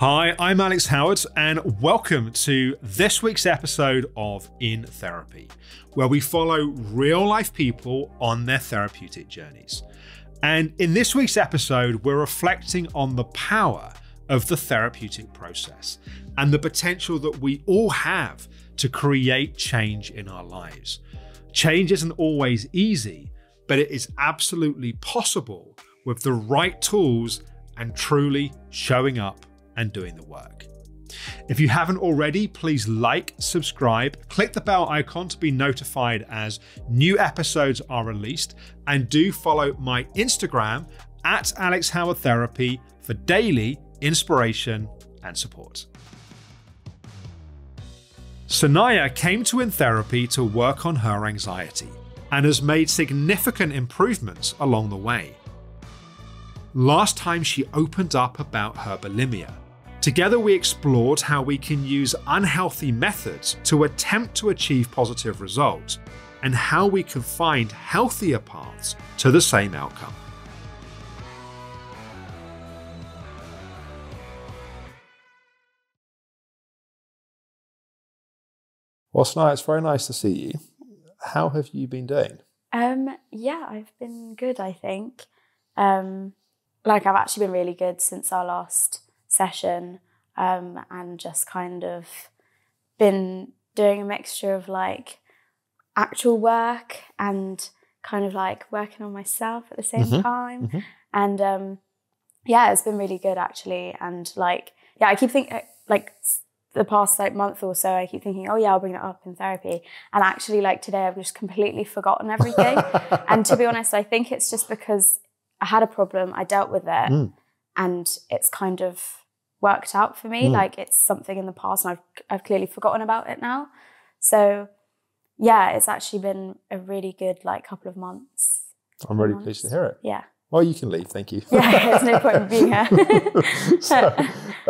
Hi, I'm Alex Howard, and welcome to this week's episode of In Therapy, where we follow real-life people on their therapeutic journeys. And in this week's episode, we're reflecting on the power of the therapeutic process and the potential that we all have to create change in our lives. Change isn't always easy, but it is absolutely possible with the right tools and truly showing up and doing the work. If you haven't already, please like, subscribe, click the bell icon to be notified as new episodes are released, and do follow my Instagram at Alex Howard Therapy for daily inspiration and support. Sanaya came to In Therapy to work on her anxiety and has made significant improvements along the way. Last time she opened up about her bulimia. Together we explored how we can use unhealthy methods to attempt to achieve positive results and how we can find healthier paths to the same outcome. Well, Sanaya, it's very nice to see you. How have you been doing? Yeah, I've been good, I think. I've actually been really good since our last session, and just kind of been doing a mixture of like actual work and kind of like working on myself at the same time. And yeah, it's been really good actually. And I keep thinking the past month or so, I keep thinking, oh yeah, I'll bring it up in therapy. And actually today I've just completely forgotten everything. And to be honest, I think it's just because I had a problem, I dealt with it, and it's kind of worked out for me. It's something in the past and I've clearly forgotten about it now. So yeah, it's actually been a really good couple of months. I'm really pleased to hear it. Yeah. Well, you can leave, thank you. Yeah, there's no point in being here.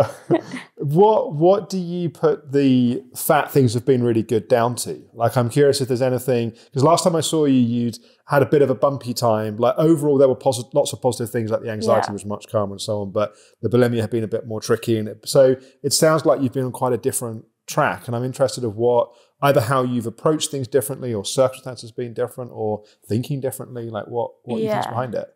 What do you put the fat things have been really good down to? I'm curious if there's anything, because last time I saw you, you'd had a bit of a bumpy time. Overall, there were lots of positive things, like the anxiety was much calmer and so on, but the bulimia had been a bit more tricky. And so it sounds like you've been on quite a different track. And I'm interested of either how you've approached things differently or circumstances being different or thinking differently, what you think's behind it.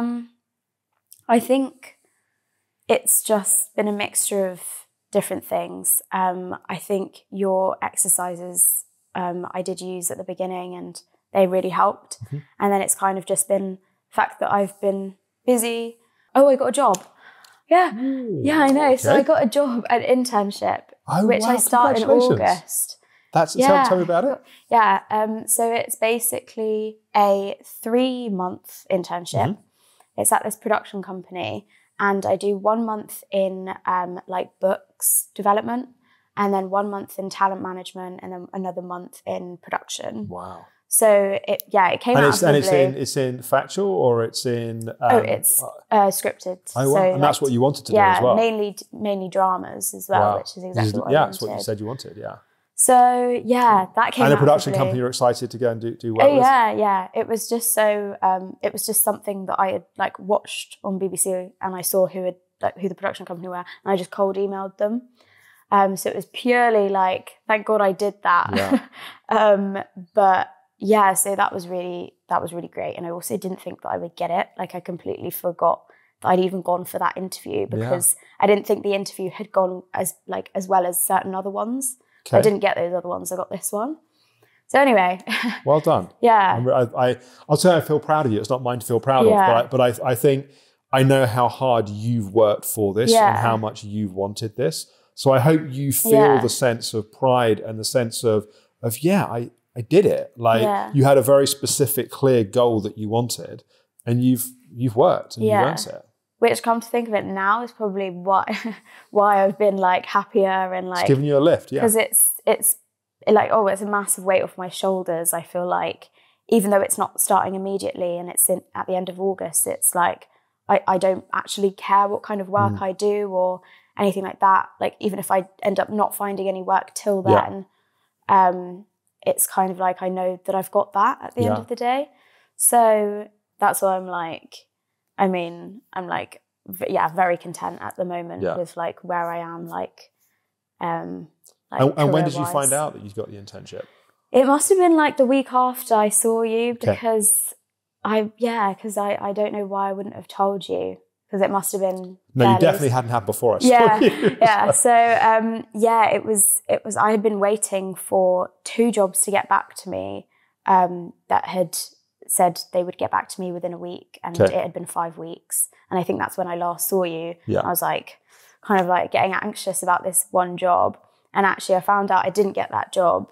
I think it's just been a mixture of different things. I think your exercises I did use at the beginning and they really helped. And then it's kind of just been the fact that I've been busy. Oh, I got a job. Yeah. Ooh, yeah, I know. Okay. So I got a job, an internship, which I started in August. Tell me about it. Yeah. So it's basically a 3-month internship. It's at this production company, and I do 1 month in books development, and then 1 month in talent management, and then another month in production. Wow. So it came out of the blue. It's in factual, or it's in it's scripted. Oh, wow. And that's what you wanted to do as well. Mainly dramas as well, which is exactly what I wanted. That's what you said you wanted. Yeah. So yeah, that came out. And a production company you're excited to go and do well with. Yeah. It was just so. It was just something that I had watched on BBC, and I saw who the production company were, and I just cold emailed them. So it was purely thank God I did that. Yeah. But yeah, so that was really great, and I also didn't think that I would get it. I completely forgot that I'd even gone for that interview because I didn't think the interview had gone as well as certain other ones. Okay. I didn't get those other ones. I got this one. So anyway. Well done. Yeah. I'll tell you, I feel proud of you. It's not mine to feel proud of, but I think I know how hard you've worked for this and how much you've wanted this. So I hope you feel the sense of pride and the sense of I did it. You had a very specific, clear goal that you wanted, and you've worked and you've earned it. Which, come to think of it now, is probably why I've been happier and it's giving you a lift, because it's it's a massive weight off my shoulders. I feel even though it's not starting immediately and it's at the end of August, it's I don't actually care what kind of work I do or anything like that. Even if I end up not finding any work till then, it's kind of I know that I've got that at the end of the day. So that's why I'm very content at the moment with like where I am, and when did you find out that you got the internship? It must have been like the week after I saw you, because I don't know why I wouldn't have told you, because it must have been. No, you definitely hadn't had before I saw you. Yeah. So it was. I had been waiting for 2 jobs to get back to me that had said they would get back to me within a week, and it had been 5 weeks. And I think that's when I last saw you. Yeah. I was like, kind of like getting anxious about this one job. And actually I found out I didn't get that job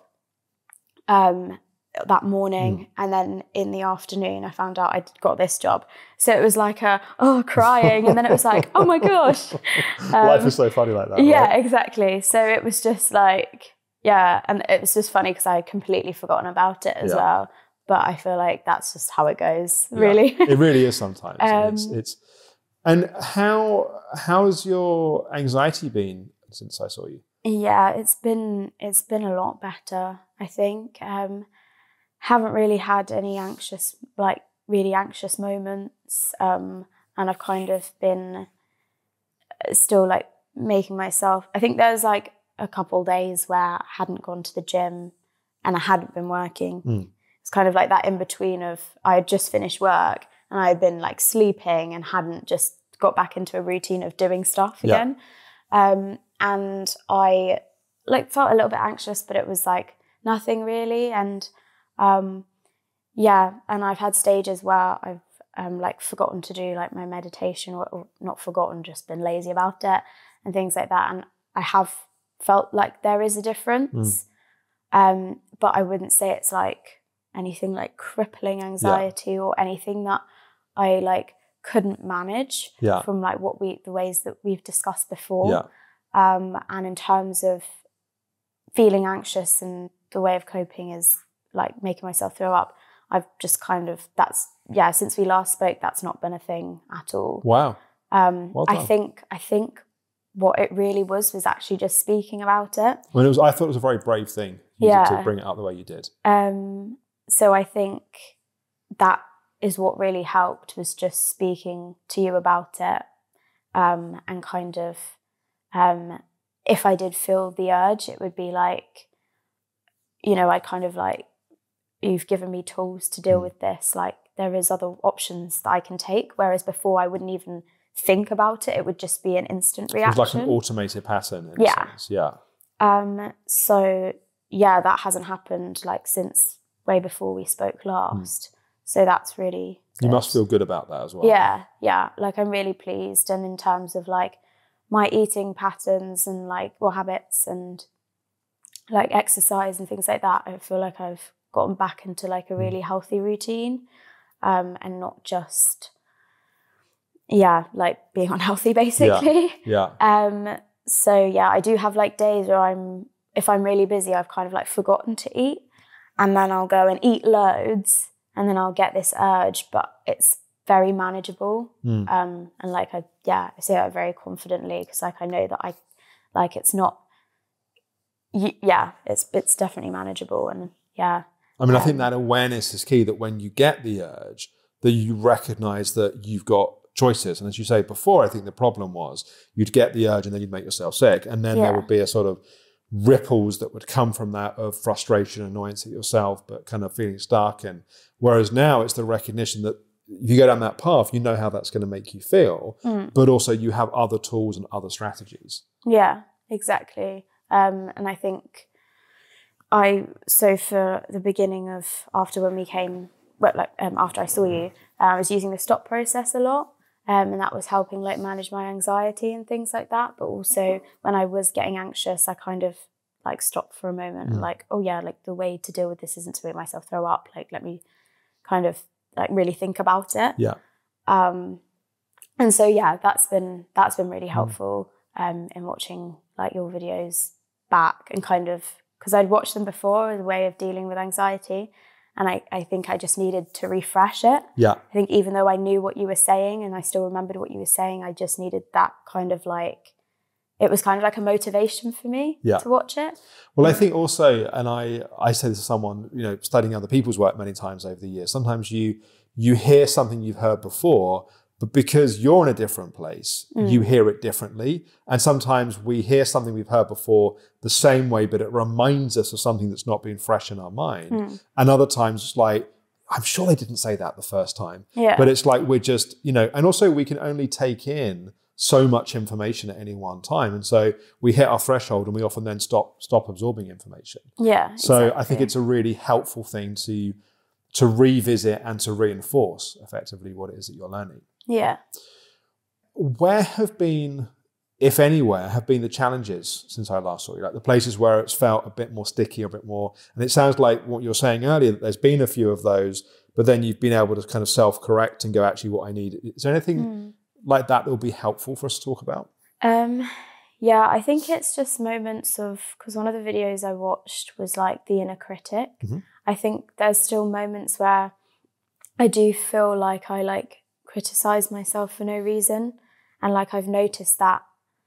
that morning. And then in the afternoon, I found out I'd got this job. So it was like crying. And then it was like, oh my gosh. Life is so funny like that. Yeah, right? exactly. So it was just like, and it was just funny because I had completely forgotten about it as well. But I feel like that's just how it goes, really. It really is sometimes. And how's your anxiety been since I saw you? Yeah, it's been a lot better, I think. Haven't really had any really anxious moments. And I've kind of been still like making myself, I think there's like a couple days where I hadn't gone to the gym and I hadn't been working. It's kind of like that in between of I had just finished work and I had been like sleeping and hadn't just got back into a routine of doing stuff again. And I like felt a little bit anxious, but it was like nothing really. And and I've had stages where I've like forgotten to do like my meditation, or not forgotten, just been lazy about it and things like that. And I have felt like there is a difference. But I wouldn't say it's like anything like crippling anxiety or anything that I like couldn't manage from like the ways that we've discussed before. And in terms of feeling anxious, and the way of coping is like making myself throw up, I've just kind of, since we last spoke, that's not been a thing at all. Wow. Well done. I think what it really was actually just speaking about it. Well, I thought it was a very brave thing to bring it up the way you did. So I think that is what really helped, was just speaking to you about it. And kind of, if I did feel the urge, it would be like, I kind of like, you've given me tools to deal with this. Like there is other options that I can take. Whereas before I wouldn't even think about it. It would just be an instant reaction. It's like an automated pattern in a sense. So that hasn't happened like since way before we spoke last. So that's really good. You must feel good about that as well. Yeah. Like I'm really pleased. And in terms of like my eating patterns and like habits and like exercise and things like that, I feel like I've gotten back into like a really healthy routine, and not just like being unhealthy basically. So I do have like days where if I'm really busy, I've kind of like forgotten to eat, and then I'll go and eat loads, and then I'll get this urge, but it's very manageable. And like I say that very confidently, because like I know that it's not. It's definitely manageable, and I mean, I think that awareness is key, that when you get the urge, that you recognize that you've got choices. And as you say before, I think the problem was you'd get the urge and then you'd make yourself sick. And then there would be a sort of ripples that would come from that of frustration, annoyance at yourself, but kind of feeling stuck. And whereas now it's the recognition that if you go down that path, you know how that's going to make you feel, but also you have other tools and other strategies. Yeah, exactly. And I think for the beginning of after I saw you, I was using the stop process a lot, and that was helping like manage my anxiety and things like that. But also when I was getting anxious, I kind of like stopped for a moment and like, like the way to deal with this isn't to make myself throw up. Like let me kind of like really think about it. And so that's been really helpful in watching like your videos back, and kind of, because I'd watched them before as a way of dealing with anxiety, and I think I just needed to refresh it. I think even though I knew what you were saying and I still remembered what you were saying, I just needed that kind of like, it was kind of like a motivation for me to watch it. Well, I think also, and I say this to someone, studying other people's work many times over the years, sometimes you hear something you've heard before, But because you're in a different place, you hear it differently. And sometimes we hear something we've heard before the same way, but it reminds us of something that's not been fresh in our mind. And other times it's like, I'm sure they didn't say that the first time. Yeah. But it's like we're just, and also we can only take in so much information at any one time. And so we hit our threshold and we often then stop absorbing information. Yeah. So exactly. I think it's a really helpful thing to revisit and to reinforce effectively what it is that you're learning. Yeah. Where have been, if anywhere, have been the challenges since I last saw you? Like the places where it's felt a bit more sticky, a bit more, and it sounds like what you're saying earlier, that there's been a few of those, but then you've been able to kind of self-correct and go, actually, what I need. Is there anything like that will be helpful for us to talk about? Yeah, I think it's just moments of, because one of the videos I watched was like the inner critic. I think there's still moments where I do feel like I like criticize myself for no reason. And like I've noticed that,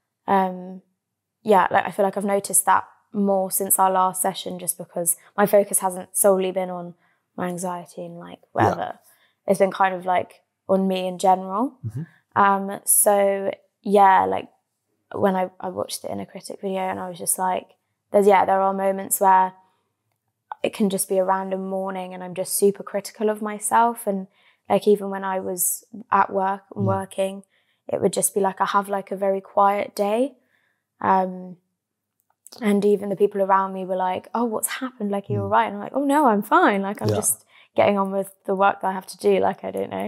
I feel like I've noticed that more since our last session, just because my focus hasn't solely been on my anxiety and like whatever. Yeah. It's been kind of like on me in general. So yeah, like when I watched the inner critic video and I was just like, there are moments where it can just be a random morning and I'm just super critical of myself. And like even when I was at work and working, it would just be like I have like a very quiet day. And even the people around me were like, oh, what's happened? Like, you're right. And I'm like, oh no, I'm fine. Like I'm just getting on with the work that I have to do. Like, I don't know.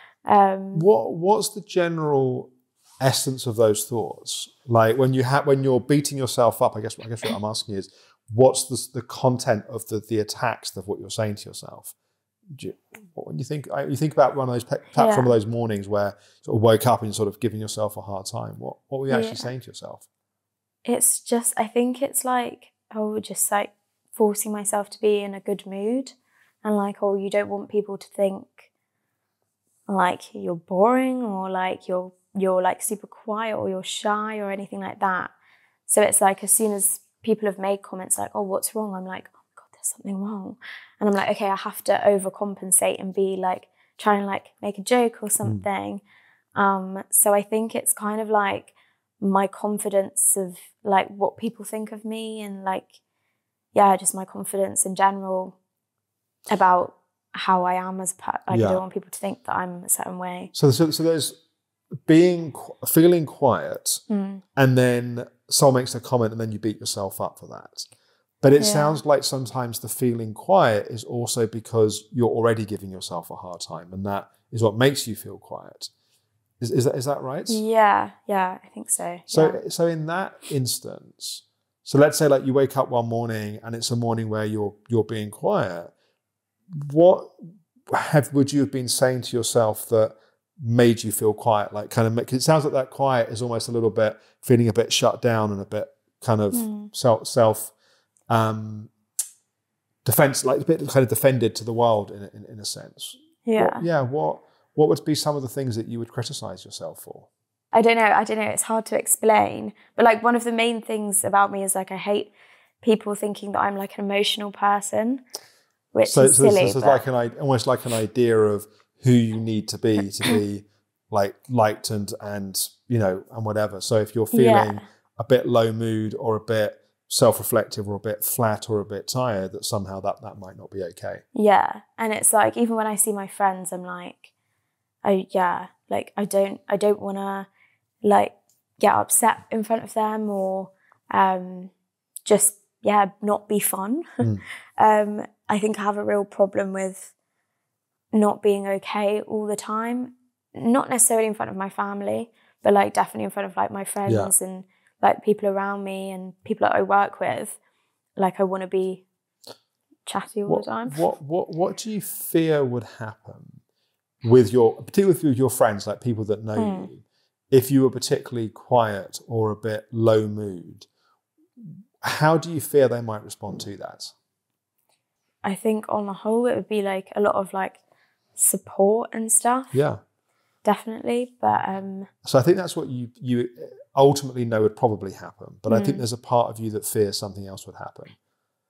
What's the general essence of those thoughts? Like when you're beating yourself up, I guess what I'm asking is, what's the content of the attacks of what you're saying to yourself? When you think about one of those perhaps one of those mornings where you sort of woke up and you're sort of giving yourself a hard time, what were you actually saying to yourself? It's just, I think it's like, just like forcing myself to be in a good mood, and like, you don't want people to think like you're boring or like you're like super quiet or you're shy or anything like that. So it's like as soon as people have made comments like, oh, what's wrong? I'm like, oh my God, there's something wrong. And I'm like, okay, I have to overcompensate and be like, try and like make a joke or something. So I think it's kind of like my confidence of like what people think of me and like, just my confidence in general about how I am as I don't want people to think that I'm a certain way. So there's feeling quiet, and then someone makes a comment, and then you beat yourself up for that. But it sounds like sometimes the feeling quiet is also because you're already giving yourself a hard time, and that is what makes you feel quiet. Is that right? Yeah, I think so. So in that instance, so let's say like you wake up one morning and it's a morning where you're being quiet. What would you have been saying to yourself that made you feel quiet? Like kind of, because it sounds like that quiet is almost a little bit feeling a bit shut down and a bit kind of self defense, like a bit kind of defended to the world in a sense. Yeah. What would be some of the things that you would criticize yourself for? I don't know. It's hard to explain. But like one of the main things about me is like I hate people thinking that I'm like an emotional person, which is silly. This is like almost like an idea of who you need to be like liked and and whatever. So if you're feeling a bit low mood or a bit self-reflective or a bit flat or a bit tired, that somehow that might not be okay. Yeah. And it's like even when I see my friends, I'm like, like I don't want to like get upset in front of them or just not be fun. I think I have a real problem with not being okay all the time, not necessarily in front of my family, but like definitely in front of like my friends and like people around me and people that I work with. Like I want to be chatty all the time. What do you fear would happen particularly with your friends, like people that know you, if you were particularly quiet or a bit low mood? How do you fear they might respond to that? I think on the whole it would be like a lot of like support and stuff. Yeah. Definitely. But so I think that's what you ultimately know would probably happen. But I think there's a part of you that fears something else would happen.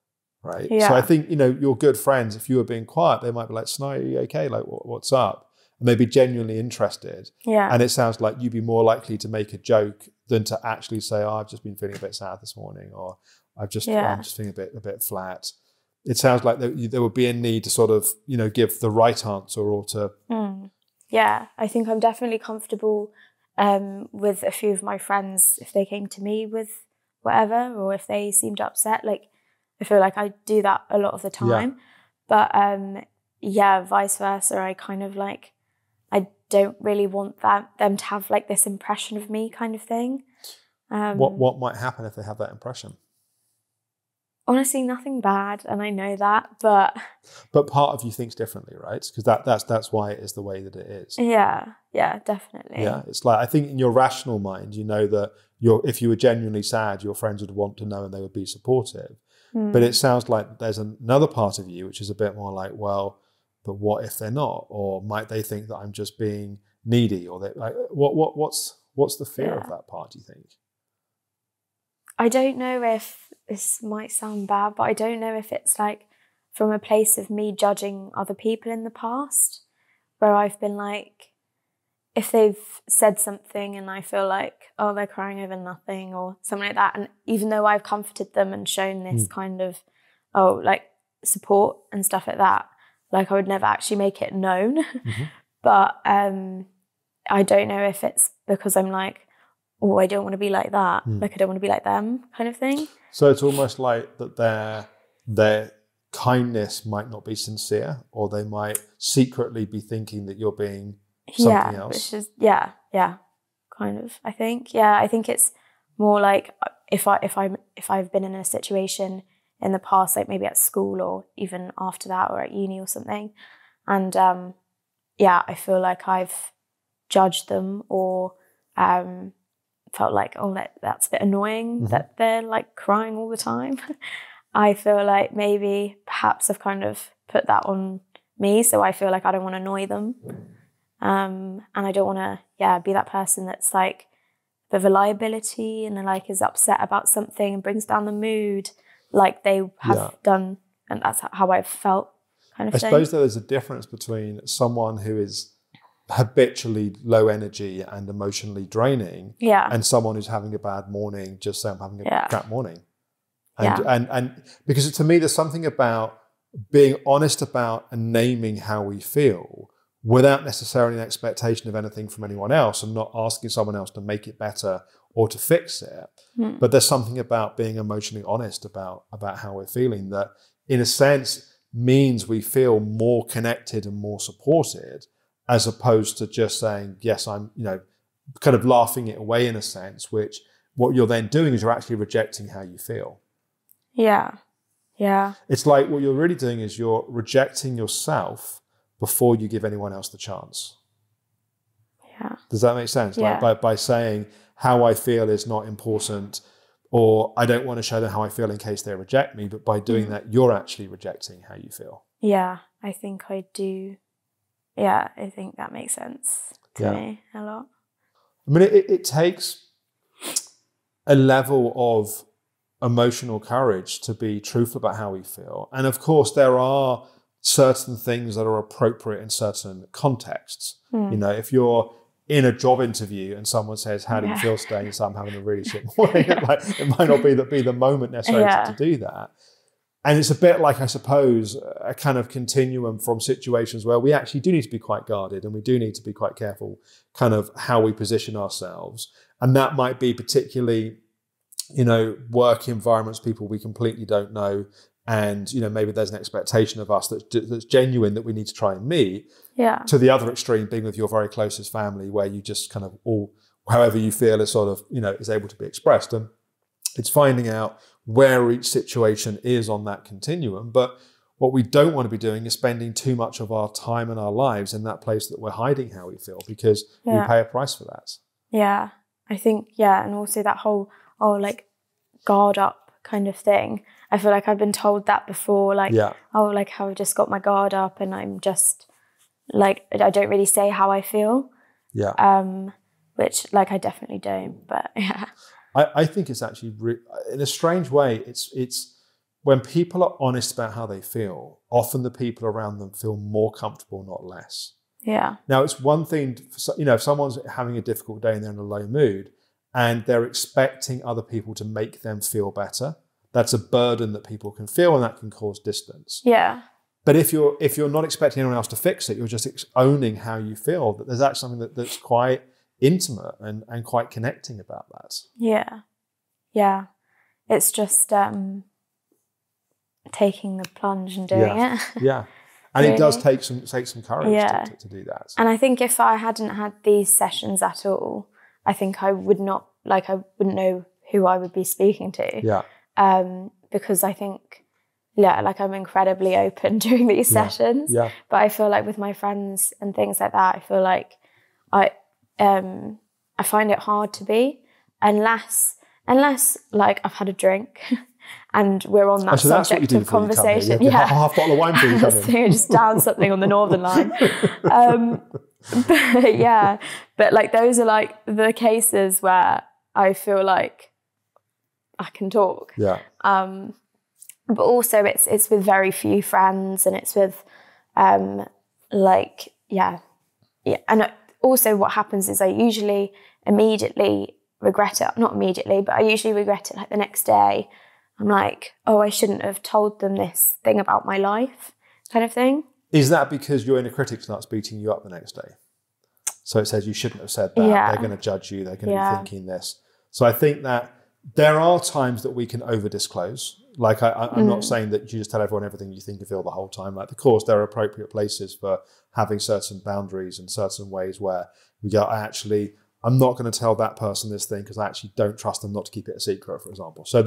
Right. Yeah. So I think, your good friends, if you were being quiet, they might be like, Snow, are you okay? Like, what's up? and they'd be genuinely interested. Yeah. And it sounds like you'd be more likely to make a joke than to actually say, "Oh, I've just been feeling a bit sad this morning," or I'm just feeling a bit flat. It sounds like there would be a need to sort of, give the right answer or to. Yeah, I think I'm definitely comfortable with a few of my friends if they came to me with whatever, or if they seemed upset. Like, I feel like I do that a lot of the time. But vice versa. I kind of like, I don't really want them to have like this impression of me kind of thing. What might happen if they have that impression? Honestly, nothing bad, and I know that, but part of you thinks differently, right? Because that's why it is the way that it is. Yeah, definitely. Yeah, it's like, I think in your rational mind, you know that if you were genuinely sad, your friends would want to know and they would be supportive. But it sounds like there's another part of you which is a bit more like, well, but what if they're not? Or might they think that I'm just being needy? Or like, what's the fear of that part, do you think? I don't know if this might sound bad, but I don't know if it's like from a place of me judging other people in the past, where I've been like, if they've said something and I feel like, oh, they're crying over nothing or something like that. And even though I've comforted them and shown this kind of, support and stuff like that, like I would never actually make it known. But I don't know if it's because I'm like, oh, I don't want to be like that. Like, I don't want to be like them kind of thing. So it's almost like that their kindness might not be sincere, or they might secretly be thinking that you're being something else. Which is, kind of, I think. Yeah, I think it's more like if I've been in a situation in the past, like maybe at school or even after that or at uni or something, and I feel like I've judged them or felt like, oh, that's a bit annoying that they're like crying all the time. I feel like maybe perhaps I've kind of put that on me, so I feel like I don't want to annoy them. And I don't want to, be that person that's like a bit of a liability and like is upset about something and brings down the mood like they have done. And that's how I've felt kind of thing. I suppose there's a difference between someone who is habitually low energy and emotionally draining and someone who's having a bad morning, just say I'm having a crap morning. And because to me, there's something about being honest about and naming how we feel without necessarily an expectation of anything from anyone else, and not asking someone else to make it better or to fix it. But there's something about being emotionally honest about how we're feeling that, in a sense, means we feel more connected and more supported, as opposed to just saying, yes, I'm, kind of laughing it away in a sense, which what you're then doing is you're actually rejecting how you feel. Yeah. It's like what you're really doing is you're rejecting yourself before you give anyone else the chance. Yeah. Does that make sense? Yeah. Like by saying how I feel is not important, or I don't want to show them how I feel in case they reject me, but by doing that, you're actually rejecting how you feel. Yeah, I think I do. Yeah, I think that makes sense to me a lot. I mean, it takes a level of emotional courage to be truthful about how we feel. And of course, there are certain things that are appropriate in certain contexts. If you're in a job interview and someone says, how do you feel today? And you say, I'm having a really shit morning. It might not be the moment necessarily to do that. And it's a bit like, I suppose, a kind of continuum from situations where we actually do need to be quite guarded and we do need to be quite careful kind of how we position ourselves. And that might be particularly, work environments, people we completely don't know. And, maybe there's an expectation of us that's genuine that we need to try and meet. Yeah. To the other extreme, being with your very closest family, where you just kind of all, however you feel is sort of, is able to be expressed. And it's finding out where each situation is on that continuum. But what we don't want to be doing is spending too much of our time and our lives in that place that we're hiding how we feel, because we pay a price for that. Yeah. I think, and also that whole, guard up kind of thing. I feel like I've been told that before, how I've just got my guard up and I'm just, I don't really say how I feel. Yeah. Which, I definitely don't, but yeah. I think it's actually, in a strange way, it's when people are honest about how they feel, often the people around them feel more comfortable, not less. Yeah. Now, it's one thing, if someone's having a difficult day and they're in a low mood and they're expecting other people to make them feel better, that's a burden that people can feel, and that can cause distance. Yeah. But if you're not expecting anyone else to fix it, you're just owning how you feel, that there's actually something that's quite intimate and quite connecting about that. Yeah. Yeah. It's just taking the plunge and doing it. Yeah. And really? It does take some courage to do that. And I think if I hadn't had these sessions at all, I think I wouldn't know who I would be speaking to. Yeah. Because I think, I'm incredibly open during these sessions. Yeah. But I feel like with my friends and things like that, I feel like I find it hard to be unless like I've had a drink and we're on that subject of conversation. Yeah. Half bottle of wine for you come in. So just down something on the Northern Line. But like those are like the cases where I feel like I can talk. Yeah. But also it's with very few friends, and it's with And also what happens is I usually immediately regret it. Not immediately, but I usually regret it like the next day. I'm like, oh, I shouldn't have told them this thing about my life, kind of thing. Is that because your inner critic starts beating you up the next day? So it says you shouldn't have said that. Yeah. They're going to judge you. They're going to be thinking this. So I think that there are times that we can over-disclose. Like I'm not saying that you just tell everyone everything you think and feel the whole time. Like, of course, there are appropriate places for having certain boundaries and certain ways where we go, I'm not going to tell that person this thing because I actually don't trust them not to keep it a secret, for example. So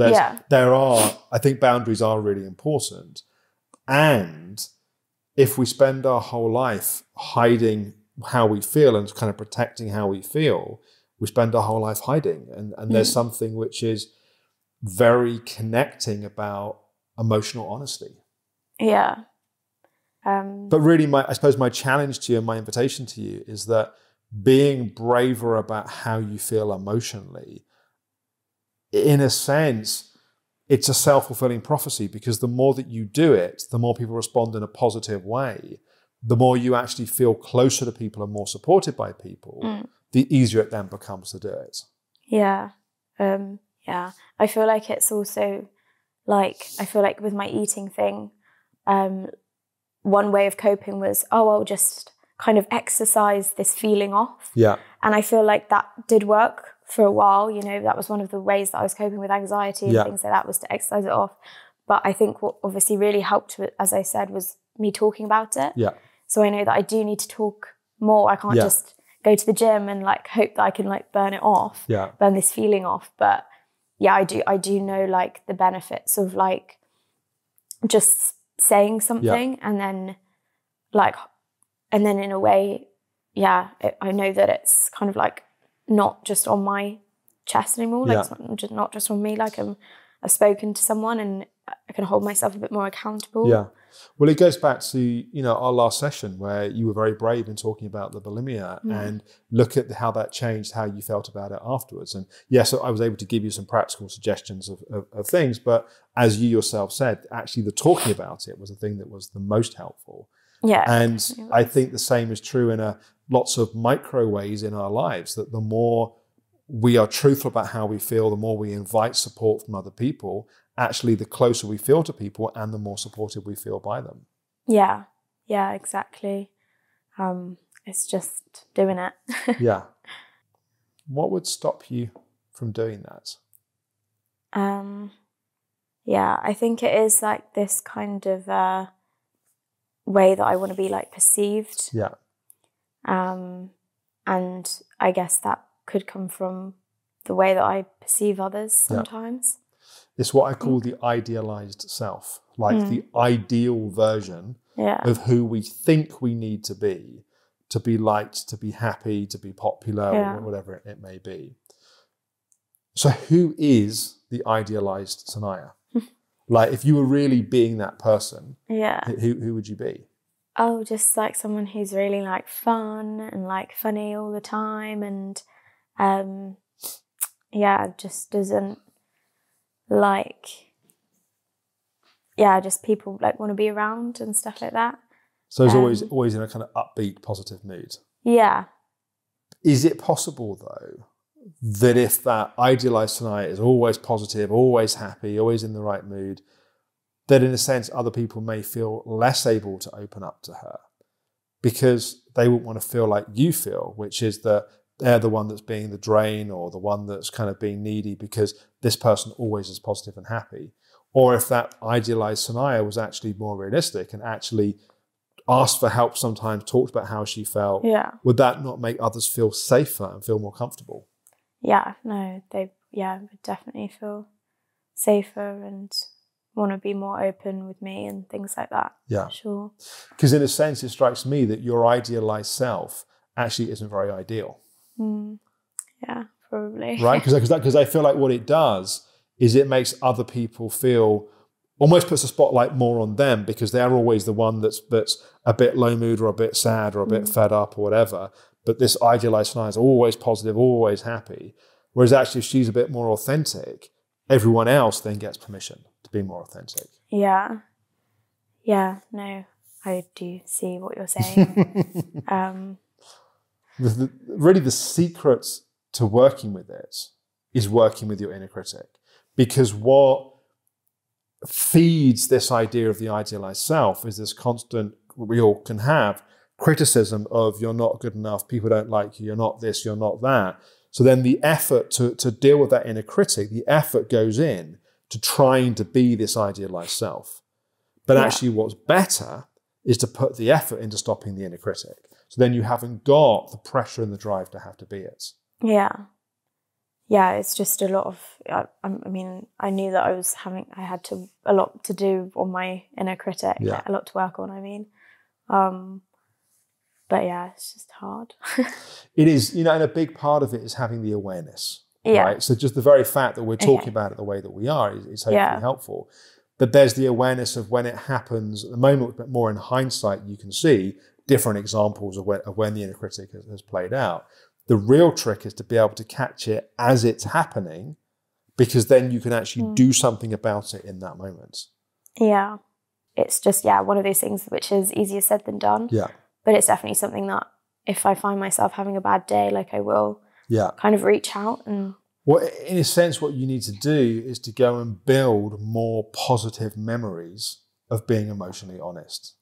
I think boundaries are really important. And if we spend our whole life hiding how we feel and kind of protecting how we feel, we spend our whole life hiding. And there's something which is very connecting about emotional honesty. Yeah. But really, I suppose my challenge to you and my invitation to you is that being braver about how you feel emotionally, in a sense, it's a self-fulfilling prophecy, because the more that you do it, the more people respond in a positive way, the more you actually feel closer to people and more supported by people, the easier it then becomes to do it. Yeah. I feel like it's also I feel like with my eating thing, one way of coping was, I'll just kind of exercise this feeling off. Yeah. And I feel like that did work for a while. That was one of the ways that I was coping with anxiety and things like that, was to exercise it off. But I think what obviously really helped, as I said, was me talking about it. Yeah. So I know that I do need to talk more. I can't just go to the gym and hope that I can burn it off, burn this feeling off. But yeah, I do know the benefits of just saying something and then in a way, I know that it's kind of not just on my chest anymore. It's not just on me. I've spoken to someone and I can hold myself a bit more accountable. Yeah. Well, it goes back to, our last session where you were very brave in talking about the bulimia and look at how that changed how you felt about it afterwards. And yes, I was able to give you some practical suggestions of things, but as you yourself said, actually the talking about it was the thing that was the most helpful. Yeah. And I think the same is true in lots of micro ways in our lives, that the more we are truthful about how we feel, the more we invite support from other people, actually the closer we feel to people and the more supported we feel by them. Yeah, exactly. It's just doing it. Yeah. What would stop you from doing that? I think it is this kind of way that I want to be perceived. Yeah. And I guess that could come from the way that I perceive others sometimes. It's what I call the idealized self, the ideal version of who we think we need to be liked, to be happy, to be popular, or whatever it may be. So who is the idealized Sanaya? If you were really being that person, who would you be? Oh, just someone who's really fun and funny all the time, and just doesn't just people want to be around and stuff like that. So it's always in a kind of upbeat, positive mood. Yeah. Is it possible, though, that if that idealized Sanaya is always positive, always happy, always in the right mood, that in a sense other people may feel less able to open up to her because they wouldn't want to feel like you feel, which is that they're the one that's being the drain or the one that's kind of being needy because this person always is positive and happy? Or if that idealized Sanaya was actually more realistic and actually asked for help sometimes, talked about how she felt, would that not make others feel safer and feel more comfortable? Yeah, no, they would definitely feel safer and want to be more open with me and things like that. Yeah. Sure. Because in a sense, it strikes me that your idealized self actually isn't very ideal. Yeah, probably. Right? Because I feel like what it does is it makes other people feel, almost puts a spotlight more on them because they're always the one that's a bit low mood or a bit sad or a bit fed up or whatever. But this idealized Sanaya is always positive, always happy. Whereas actually if she's a bit more authentic, everyone else then gets permission to be more authentic. Yeah. Yeah, no, I do see what you're saying. Really the secret to working with it is working with your inner critic. Because what feeds this idea of the idealized self is this constant, we all can have, criticism of you're not good enough, people don't like you, you're not this, you're not that. So then the effort to deal with that inner critic, the effort goes in to trying to be this idealized self. But actually what's better is to put the effort into stopping the inner critic. So then you haven't got the pressure and the drive to have to be it. Yeah. Yeah, it's just a lot of, I mean, I knew that I had a lot to do on my inner critic, a lot to work on, I mean. But yeah, it's just hard. It is, and a big part of it is having the awareness, right? So just the very fact that we're talking about it the way that we are is hopefully helpful. But there's the awareness of when it happens at the moment, but more in hindsight, you can see different examples of when the inner critic has played out. The real trick is to be able to catch it as it's happening, because then you can actually do something about it in that moment. Yeah. It's just, one of those things which is easier said than done. Yeah. But it's definitely something that if I find myself having a bad day, like I will kind of reach out and... Well, in a sense, what you need to do is to go and build more positive memories of being emotionally honest.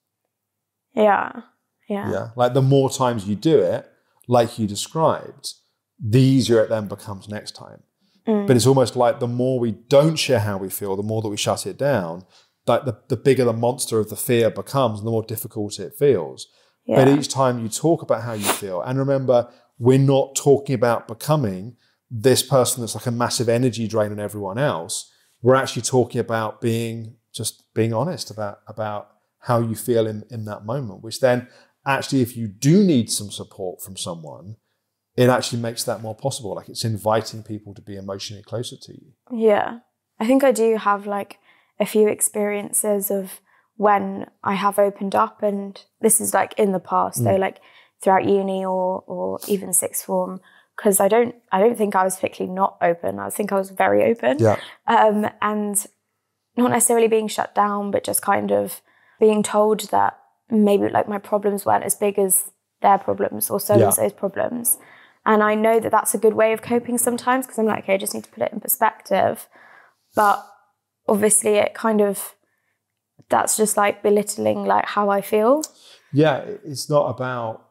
Yeah. Like the more times you do it, like you described, the easier it then becomes next time. But it's almost like the more we don't share how we feel, the more that we shut it down, like the bigger the monster of the fear becomes, and the more difficult it feels. But each time you talk about how you feel, and remember, we're not talking about becoming this person that's like a massive energy drain on everyone else. We're actually talking about being honest about how you feel in that moment, which then actually, if you do need some support from someone, it actually makes that more possible. Like it's inviting people to be emotionally closer to you. Yeah. I think I do have like a few experiences of when I have opened up, and this is like in the past, so like throughout uni or even sixth form, because I don't think I was particularly not open. I think I was very open. Yeah. And not necessarily being shut down, but just kind of being told that maybe like my problems weren't as big as their problems or so-and-so's problems. And I know that that's a good way of coping sometimes, because I'm like, okay, I just need to put it in perspective. But obviously it kind of, that's just like belittling like how I feel. Yeah, it's not about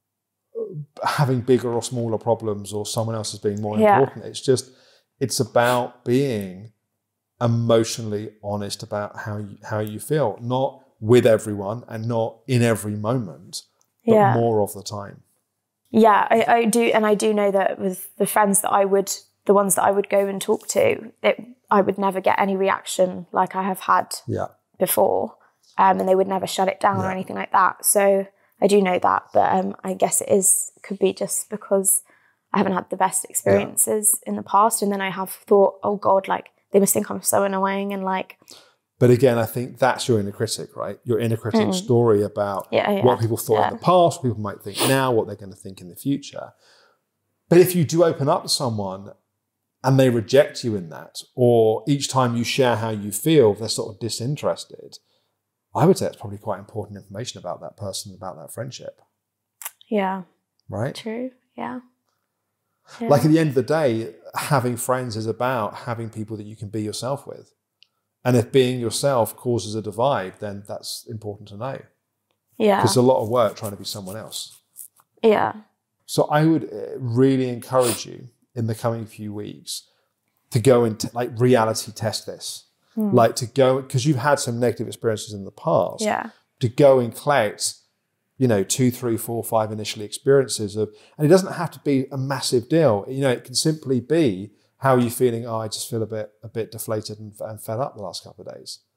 having bigger or smaller problems or someone else as being more important. It's about being emotionally honest about how you feel, not with everyone and not in every moment, but more of the time. Yeah, I do. And I do know that with the friends the ones that I would go and talk to, I would never get any reaction like I have had before. And they would never shut it down or anything like that. So I do know that, but I guess could be just because I haven't had the best experiences in the past. And then I have thought, oh God, like they must think I'm so annoying and like... But again, I think that's your inner critic, right? Your inner critic story about what people thought in the past, what people might think now, what they're going to think in the future. But if you do open up to someone and they reject you in that, or each time you share how you feel, they're sort of disinterested, I would say it's probably quite important information about that person, about that friendship. Yeah. Right? True. Yeah. Like at the end of the day, having friends is about having people that you can be yourself with. And if being yourself causes a divide, then that's important to know. Yeah. Because it's a lot of work trying to be someone else. Yeah. So I would really encourage you in the coming few weeks to go and like reality test this. Like to go, because you've had some negative experiences in the past, to go and collect, 2, 3, 4, 5 initial experiences of, and it doesn't have to be a massive deal. It can simply be, how are you feeling? Oh, I just feel a bit deflated and fed up the last couple of days.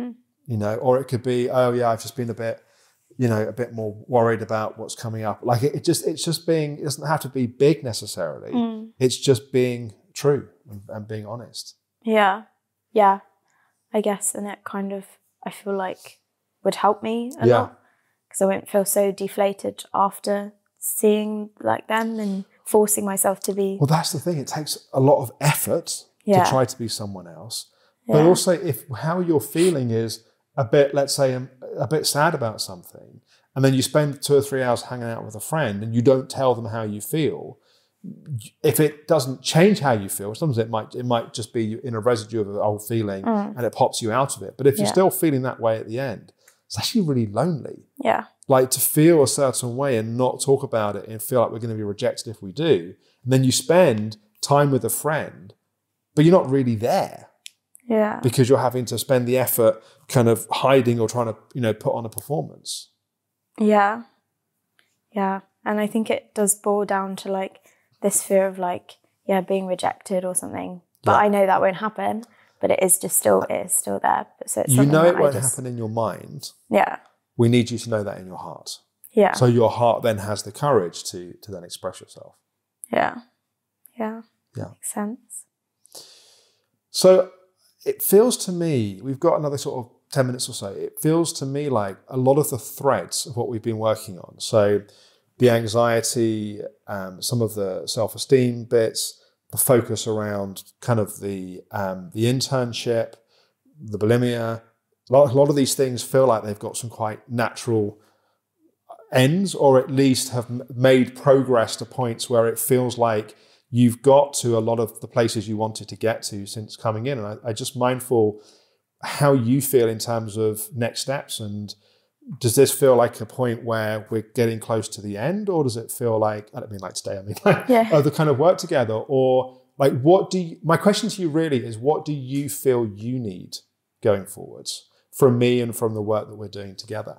Or it could be, oh yeah, I've just been a bit more worried about what's coming up. Like it's just being, it doesn't have to be big necessarily. It's just being true and being honest. Yeah. Yeah. I guess, and it kind of, I feel like would help me a lot, because I won't feel so deflated after seeing like them and forcing myself to be. Well, that's the thing. It takes a lot of effort to try to be someone else. Yeah. But also if how you're feeling is a bit, let's say, a bit sad about something, and then you spend 2 or 3 hours hanging out with a friend and you don't tell them how you feel, if it doesn't change how you feel, sometimes it might just be in a residue of an old feeling and it pops you out of it. But if you're still feeling that way at the end, it's actually really lonely. Yeah. Like to feel a certain way and not talk about it and feel like we're going to be rejected if we do. And then you spend time with a friend, but you're not really there. Yeah. Because you're having to spend the effort kind of hiding or trying to, put on a performance. Yeah. Yeah. And I think it does boil down to like this fear of like, being rejected or something. But I know that won't happen, but it is still there. So it's it won't happen in your mind. Yeah. We need you to know that in your heart. Yeah. So your heart then has the courage to then express yourself. Yeah. Yeah. Yeah. Makes sense. So it feels to me, we've got another sort of 10 minutes or so. It feels to me like a lot of the threads of what we've been working on. So the anxiety, some of the self-esteem bits, the focus around kind of the internship, the bulimia. A lot of these things feel like they've got some quite natural ends, or at least have made progress to points where it feels like you've got to a lot of the places you wanted to get to since coming in. And I'm just mindful how you feel in terms of next steps. And does this feel like a point where we're getting close to the end, or does it feel like, I don't mean like today, I mean like the kind of work together, or like my question to you really is, what do you feel you need going forwards from me and from the work that we're doing together?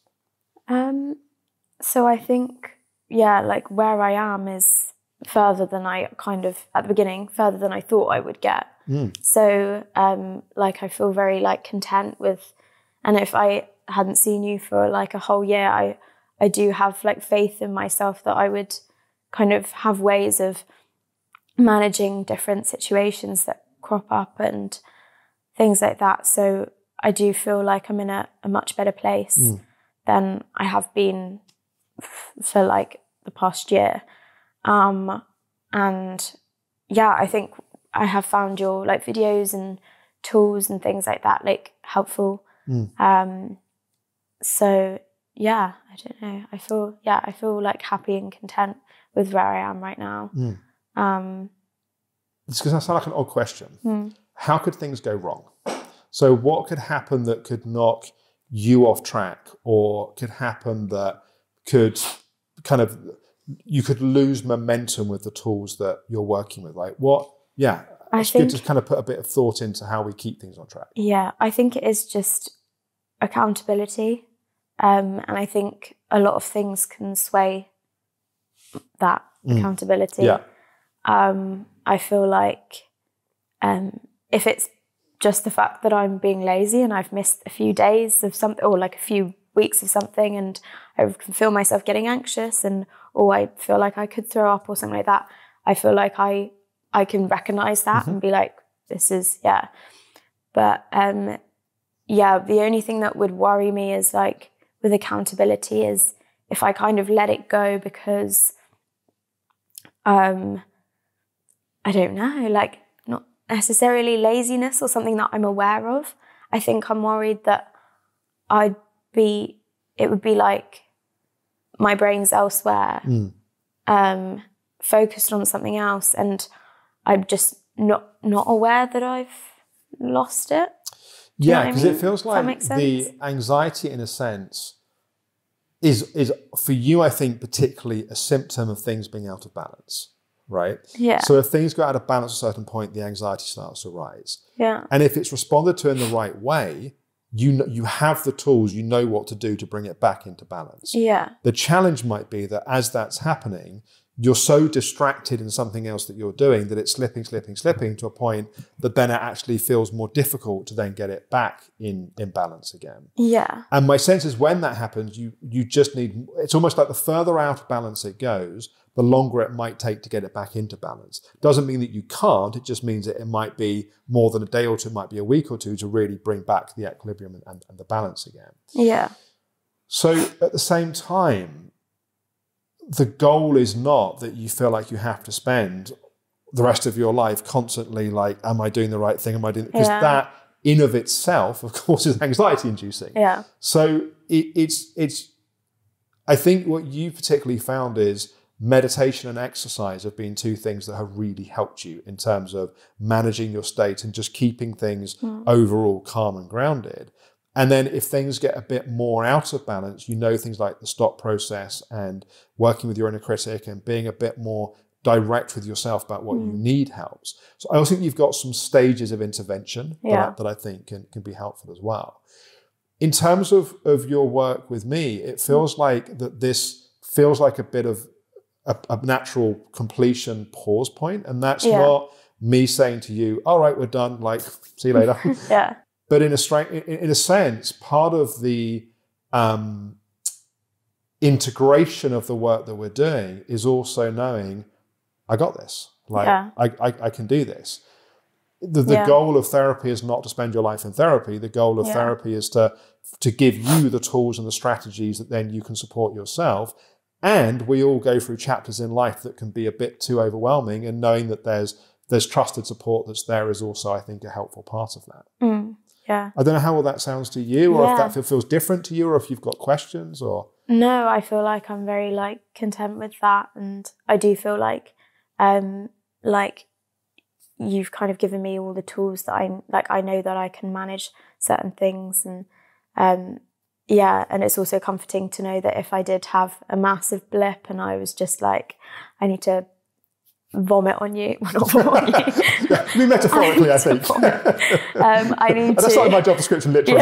So I think, like where I am is further than I at the beginning, further than I thought I would get. So like I feel very like content with, and if I hadn't seen you for like a whole year, I do have like faith in myself that I would kind of have ways of managing different situations that crop up and things like that. So I do feel like I'm in a much better place than I have been for like the past year. And I think I have found your like videos and tools and things like that like helpful. So I don't know. I feel like happy and content with where I am right now. It's going to sound like an odd question. How could things go wrong? So what could happen that could knock you off track, or could happen that could kind of, you could lose momentum with the tools that you're working with? Like what? Yeah. It's good to kind of put a bit of thought into how we keep things on track. Yeah, I think it is just accountability. And I think a lot of things can sway that accountability. I feel like if it's just the fact that I'm being lazy and I've missed a few days of something, or like a few weeks of something, and I can feel myself getting anxious, or I feel like I could throw up or something like that, I feel like I can recognize that and be like, this is, But the only thing that would worry me is like with accountability is if I kind of let it go because, I don't know, like not necessarily laziness or something that I'm aware of. I think I'm worried that it would be like my brain's elsewhere, focused on something else, and I'm just not aware that I've lost it. Yeah, because it feels like the anxiety, in a sense, is for you, I think, particularly a symptom of things being out of balance, right? Yeah. So if things go out of balance at a certain point, the anxiety starts to rise. Yeah. And if it's responded to in the right way, you have the tools, you know what to do to bring it back into balance. Yeah. The challenge might be that as that's happening, you're so distracted in something else that you're doing that it's slipping to a point that then it actually feels more difficult to then get it back in balance again. Yeah. And my sense is when that happens, you just need, it's almost like the further out of balance it goes, the longer it might take to get it back into balance. Doesn't mean that you can't, it just means that it might be more than a day or two, it might be a week or two to really bring back the equilibrium and the balance again. Yeah. So at the same time, the goal is not that you feel like you have to spend the rest of your life constantly like, am I doing the right thing? Am I doing, because that in of itself, of course, is anxiety inducing. Yeah. So it's, I think what you particularly found is meditation and exercise have been two things that have really helped you in terms of managing your state and just keeping things overall calm and grounded. And then if things get a bit more out of balance, you know, things like the stop process and working with your inner critic and being a bit more direct with yourself about what you need helps. So I also think you've got some stages of intervention that I think can be helpful as well. In terms of your work with me, it feels like that this feels like a bit of a natural completion pause point. And that's not me saying to you, all right, we're done, like, see you later. Yeah. But in a sense, part of the integration of the work that we're doing is also knowing, I got this. Like, I can do this. The goal of therapy is not to spend your life in therapy. The goal of therapy is to give you the tools and the strategies that then you can support yourself. And we all go through chapters in life that can be a bit too overwhelming, and knowing that there's trusted support that's there is also, I think, a helpful part of that. Yeah. I don't know how all that sounds to you, or if that feels different to you, or if you've got questions, or... No, I feel like I'm very content with that, and I do feel like you've kind of given me all the tools that I know that I can manage certain things, and and it's also comforting to know that if I did have a massive blip and I was just like, I need to vomit on you. Well, not vomit on you. Yeah, I mean, metaphorically, I think. I need to... That's like my job description, literally.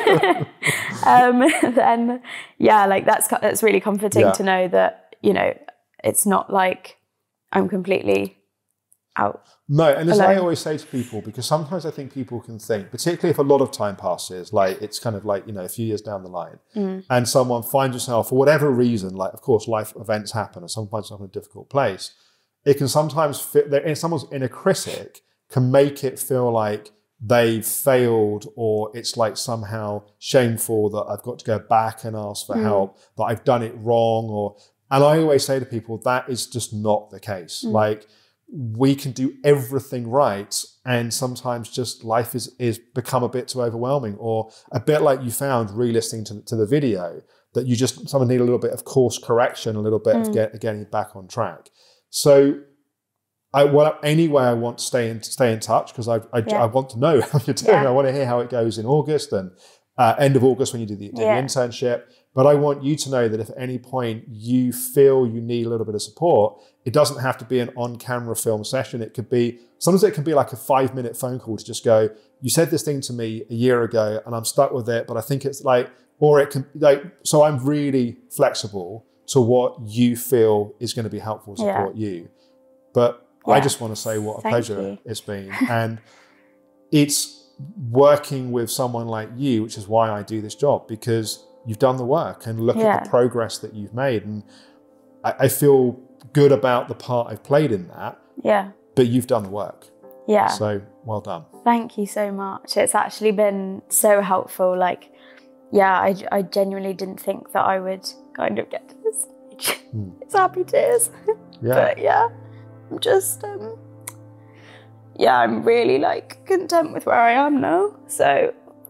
Then, that's really comforting to know that, it's not like I'm completely out. No, and as alone. I always say to people, because sometimes I think people can think, particularly if a lot of time passes, like it's kind of like, a few years down the line, and someone finds themselves, for whatever reason, like, of course, life events happen, and someone finds themselves in a difficult place, it can sometimes fit, someone's inner critic can make it feel like they've failed, or it's like somehow shameful that I've got to go back and ask for help, that I've done it wrong, and I always say to people, that is just not the case. Like, we can do everything right, and sometimes just life is become a bit too overwhelming, or a bit like you found re-listening to the video, that someone need a little bit of course correction, a little bit of getting back on track. So anyway, I want to stay in touch, because I want to know how you're doing. I want to hear how it goes in August and end of August when you do the internship. But I want you to know that if at any point you feel you need a little bit of support, it doesn't have to be an on-camera film session. Sometimes it can be like a 5-minute phone call to just go, you said this thing to me a year ago and I'm stuck with it, but I think it's like, or it can so I'm really flexible to what you feel is going to be helpful to support you. But I just want to say what a pleasure it's been. And it's working with someone like you, which is why I do this job, because you've done the work and look at the progress that you've made. And I feel good about the part I've played in that. Yeah. But you've done the work. Yeah. So well done. Thank you so much. It's actually been so helpful. I genuinely didn't think that I would kind of get to this stage. It's happy tears. But I'm just, I'm really content with where I am now. So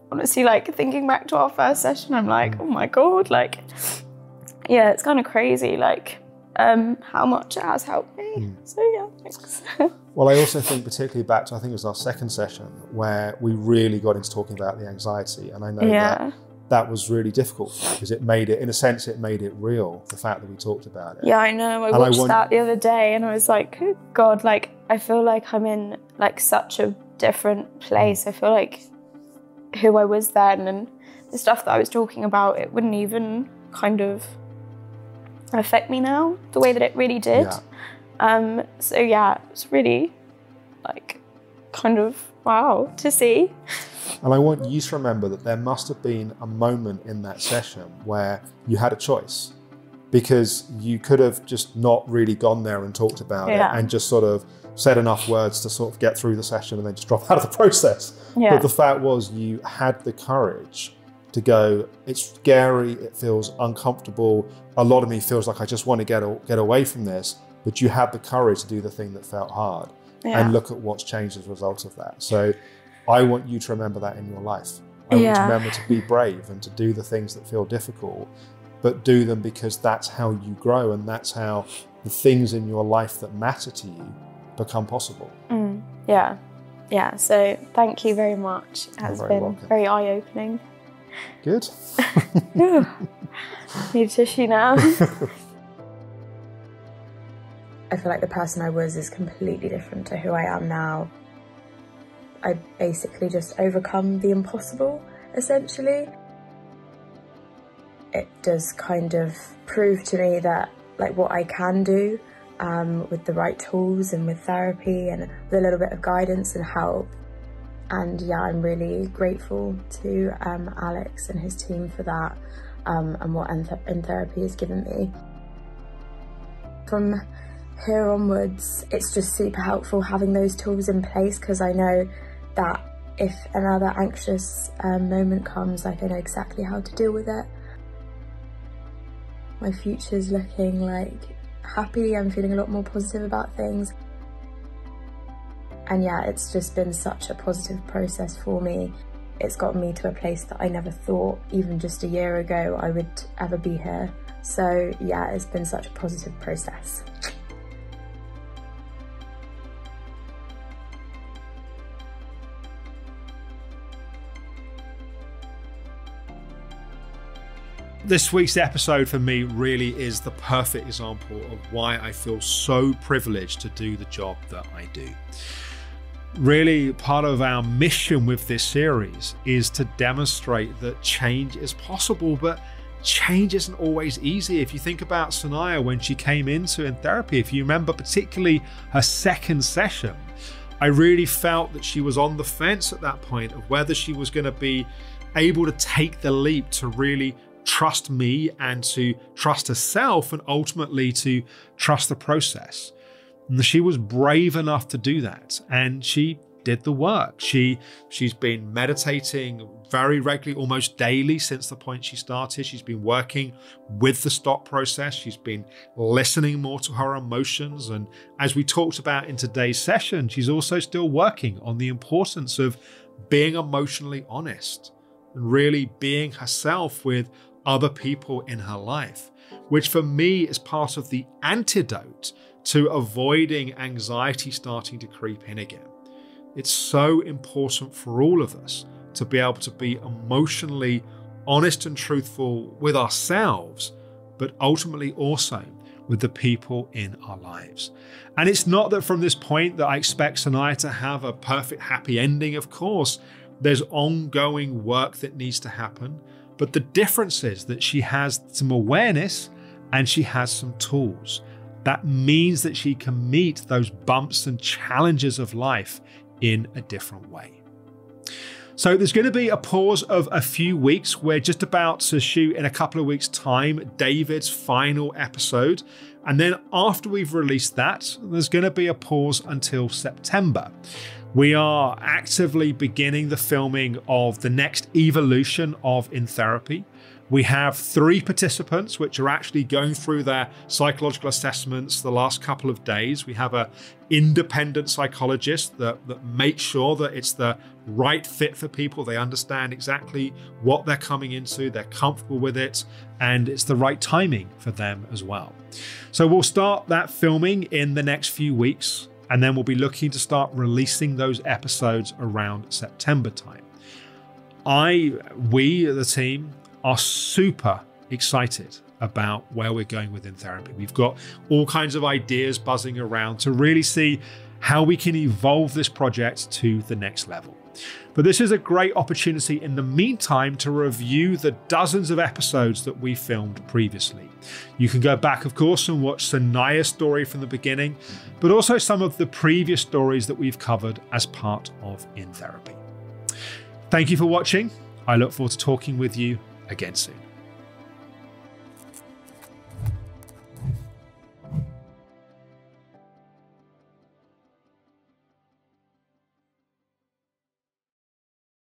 honestly, like thinking back to our first session, I'm like, oh my God, like, yeah, it's kind of crazy, like how much it has helped me. So yeah, thanks. Well, I also think particularly back to, I think it was our second session where we really got into talking about the anxiety. And I know that was really difficult for me because it made it, in a sense, it made it real, the fact that we talked about it. Yeah, I know. I watched that the other day and I was like, oh God, like, I feel like I'm in like such a different place. I feel like who I was then and the stuff that I was talking about, it wouldn't even kind of affect me now the way that it really did. So yeah, it's really like kind of wow to see. And I want you to remember that there must have been a moment in that session where you had a choice, because you could have just not really gone there and talked about it and just sort of said enough words to sort of get through the session and then just drop out of the process. But the fact was you had the courage to go, it's scary, it feels uncomfortable, a lot of me feels like I just want to get away from this, but you had the courage to do the thing that felt hard and look at what's changed as a result of that. So I want you to remember that in your life. I want you to remember to be brave and to do the things that feel difficult, but do them because that's how you grow and that's how the things in your life that matter to you become possible. Yeah, so thank you very much. It has been very eye-opening. Good. Need tissue now. I feel like the person I was is completely different to who I am now. I basically just overcome the impossible, essentially. It does kind of prove to me that like what I can do with the right tools and with therapy and with a little bit of guidance and help. And yeah, I'm really grateful to Alex and his team for that and what In Therapy has given me. From here onwards, it's just super helpful having those tools in place, because I know that if another anxious moment comes, like I know exactly how to deal with it. My future's looking like happy, I'm feeling a lot more positive about things. And yeah, it's just been such a positive process for me. It's got me to a place that I never thought, even just a year ago, I would ever be here. So yeah, it's been such a positive process. This week's episode for me really is the perfect example of why I feel so privileged to do the job that I do. Really, part of our mission with this series is to demonstrate that change is possible, but change isn't always easy. If you think about Sanaya when she came into In Therapy, if you remember particularly her second session, I really felt that she was on the fence at that point of whether she was going to be able to take the leap to really trust me and to trust herself and ultimately to trust the process. And she was brave enough to do that, and she did the work. She's been meditating very regularly, almost daily since the point she started. She's been working with the stop process. She's been listening more to her emotions. And as we talked about in today's session, she's also still working on the importance of being emotionally honest and really being herself with other people in her life, which for me is part of the antidote to avoiding anxiety starting to creep in again. It's so important for all of us to be able to be emotionally honest and truthful with ourselves, but ultimately also with the people in our lives. And it's not that from this point that I expect Sanaya to have a perfect happy ending. Of course, there's ongoing work that needs to happen. But the difference is that she has some awareness and she has some tools. That means that she can meet those bumps and challenges of life in a different way. So there's going to be a pause of a few weeks. We're just about to shoot in a couple of weeks' time David's final episode. And then after we've released that, there's going to be a pause until September. We are actively beginning the filming of the next evolution of In Therapy. We have 3 participants which are actually going through their psychological assessments the last couple of days. We have an independent psychologist that makes sure that it's the right fit for people. They understand exactly what they're coming into, they're comfortable with it, and it's the right timing for them as well. So we'll start that filming in the next few weeks, and then we'll be looking to start releasing those episodes around September time. We, the team, are super excited about where we're going within therapy. We've got all kinds of ideas buzzing around to really see how we can evolve this project to the next level. But this is a great opportunity in the meantime to review the dozens of episodes that we filmed previously. You can go back, of course, and watch Sanaya's story from the beginning, but also some of the previous stories that we've covered as part of In Therapy. Thank you for watching. I look forward to talking with you again soon.